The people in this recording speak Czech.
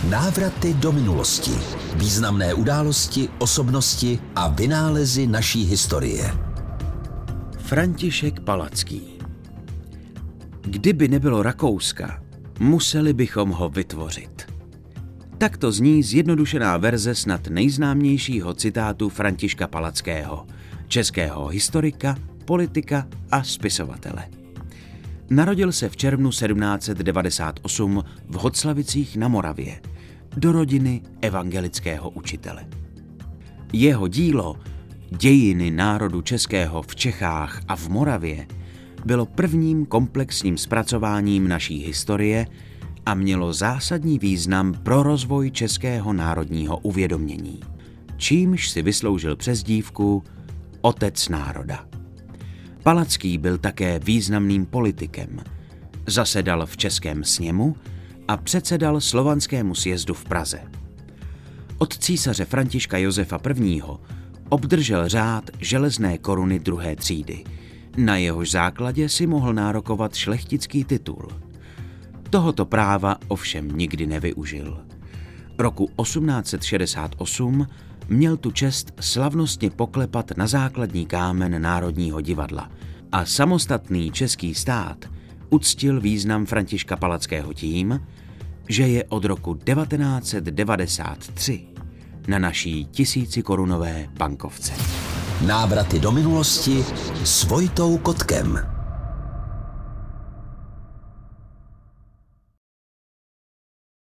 Návraty do minulosti. Významné události, osobnosti a vynálezy naší historie. František Palacký. Kdyby nebylo Rakouska, museli bychom ho vytvořit. Takto zní zjednodušená verze snad nejznámějšího citátu Františka Palackého, českého historika, politika a spisovatele. Narodil se v červnu 1798 v Hoclavicích na Moravě do rodiny evangelického učitele. Jeho dílo Dějiny národu českého v Čechách a v Moravě bylo prvním komplexním zpracováním naší historie a mělo zásadní význam pro rozvoj českého národního uvědomění, čímž si vysloužil přezdívku Otec národa. Palacký byl také významným politikem. Zasedal v Českém sněmu a předsedal Slovanskému sjezdu v Praze. Od císaře Františka Josefa I. Obdržel řád železné koruny 2. třídy. Na jehož základě si mohl nárokovat šlechtický titul. Tohoto práva ovšem nikdy nevyužil. Roku 1868 měl tu čest slavnostně poklepat na základní kámen Národního divadla a samostatný český stát uctil význam Františka Palackého tím, že je od roku 1993 na naší 1000korunové bankovce. Návraty do minulosti s Vojtou Kotkem.